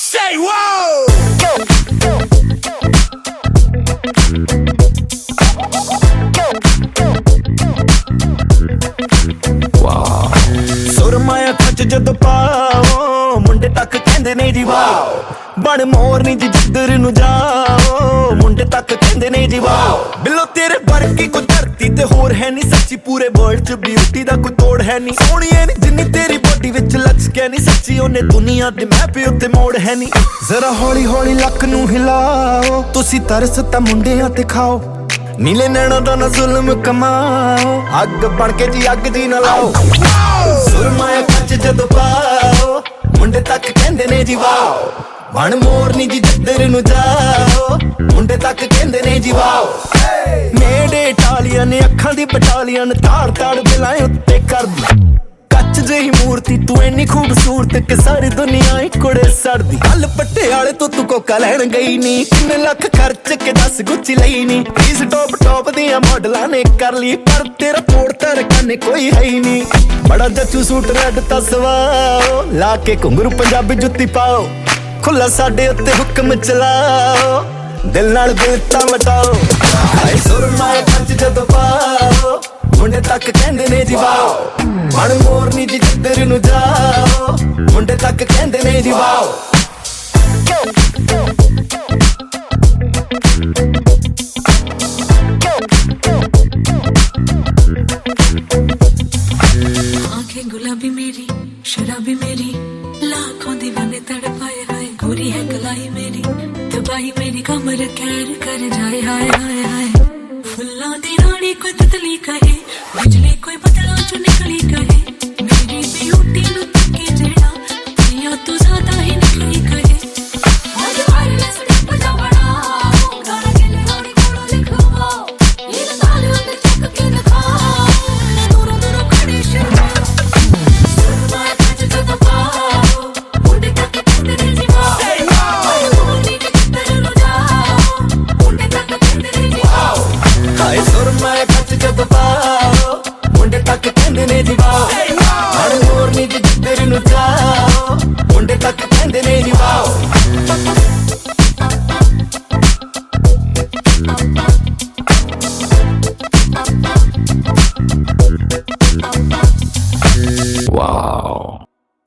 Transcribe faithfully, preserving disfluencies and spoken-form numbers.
Say whoa! ਸੁਰਮਾਇਆ ਖੱਚ ਜਦੋਂ ਪਾਓ ਮੁੰਡੇ ਤੱਕ ਕਹਿੰਦੇ ਨੇ ਜੀ ਵਾਓ ਬਣ ਮੋਰਨੀ ਜੀ ਜਿੱਧਰ ਨੂੰ ਜਾਓ ਮੁੰਡੇ ਤੱਕ ਕਹਿੰਦੇ ਨੇ ਜੀ ਵਾਓ ਬਿੱਲੋ ਤੇਰੇ ਵਰਗੀ ਕੋਈ ਧਰਤੀ ਤੇ ਹੋਰ ਹੈ ਨਹੀਂ ਸੱਚੀ ਪੂਰੇ ਵਰਲਡ ਚ ਬਿਊਟੀ ਦਾ ਕੋਈ ਤੋੜ ਹੈ ਨਹੀਂ ਸੋਹਣੀਏ ਨੀ ਜਿੰਨੀ ਤੇਰੀ ਬੋਡੀ ਵਿੱਚ ਲਚਕਿਆ ਨਹੀਂ ਸੱਚੀ ਉਹਨੇ ਦੁਨੀਆ ਦੇ ਮੈਪ ਉੱਤੇ ਮੋੜ ਹੈ ਨਹੀਂ ਜ਼ਰਾ ਹੌਲੀ ਹੌਲੀ ਲੱਕ ਨੂੰ ਹਿਲਾਓ ਤੁਸੀਂ ਤਰਸ ਤਾਂ ਮੁੰਡਿਆਂ ਤੇ ਖਾਓ ਨੀਲੇ ਨੈਣਾਂ ਦਾ ਨਾ ਜ਼ੁਲਮ ਕਮਾਓ ਅੱਗ ਬਣ ਕੇ ਜੀ ਅੱਗ ਦੀ ਨਾ ਲਾਓ ਸੁਰਮਾਇਆ ਕੱਚ ਜਦੋਂ ਪਾਓ ਮੁੰਡੇ ਤੱਕ ਕਹਿੰਦੇ ਨੇ ਜੀ ਵਾਓ ਬਣ ਮੋਰਨੀ ਜੀ ਜਿੱਧਰ ਨੂੰ ਜਾਓ ਮੁੰਡੇ ਤੱਕ ਕਹਿੰਦੇ ਨੇ ਜੀ ਵਾਓ ਨੇੜੇ ਇਟਾਲੀਅਨ ਅੱਖਾਂ ਦੀ ਬਟਾਲੀਅਨ ਤਾੜ ਤਾੜ ਬਿਲਾਏ ਉੱਤੇ ਕਰਦੀ ਕੱਚ ਜਿਹੀ ਮੂਰਤੀ ਤੂੰ ਇੰਨੀ ਖੂਬਸੂਰਤ ਕਿ ਸਾਰੀ ਦੁਨੀਆ ਹੀ ਕੁੜੇ ਸੜਦੀ ਕੱਲ ਪਟਿਆਲੇ ਤੋਂ ਤੂੰ ਕੋਕਾ ਲੈਣ ਗਈ ਨੀ ਕਿੰਨੇ ਲੱਖ ਖਰਚ ਕੇ ਦੱਸ ਗੁੱਚੀ ਲਈ ਨੀ ਇਸ ਟੌਪ ਟੌਪ ਦੀਆਂ ਮਾਡਲਾਂ ਨੇ ਕਰ ਲਈ ਪਰ ਤੇਰਾ ਤੋੜ ਤਰਕਾਨੇ ਕੋਈ ਹੈ ਹੀ ਨੀ ਬੜਾ ਜੱਚੂ ਸੂਟ ਰੈਡ ਤਾਂ ਸਵਾਓ ਲਾ ਕੇ ਘੁੰਗਰੂ ਪੰਜਾਬੀ ਜੁੱਤੀ ਪਾਓ ਖੁੱਲਾ ਸਾਡੇ ਉੱਤੇ ਹੁਕਮ ਚਲਾਓ ਦਿਲ ਨਾਲ ਦਿਲ ਤਾਂ ਵਟਾਓ ਹਾਏ ਸੁਰਮਾਇਆ ਕੱਚ ਜਦੋਂ ਪਾਓ ਮੁੰਡੇ ਤੱਕ ਕਹਿੰਦੇ ਨੇ ਜੀ ਵਾਓ ਬਣ ਮੋਰਨੀ ਜੀ ਜਿੱਧਰ ਨੂੰ ਜਾਓ ਮੁੰਡੇ ਤੱਕ ਕਹਿੰਦੇ ਨੇ ਜੀ ਵਾਓ आंखें गुलाबी मेरी शराबी मेरी लाखों दीवाने तड़पाए हाय गोरी है गलाई मेरी दबाई मेरी कमर कैर कर जाए हाय हाय हाय फुल्लां दी रानी कोई तितली कहे बिजली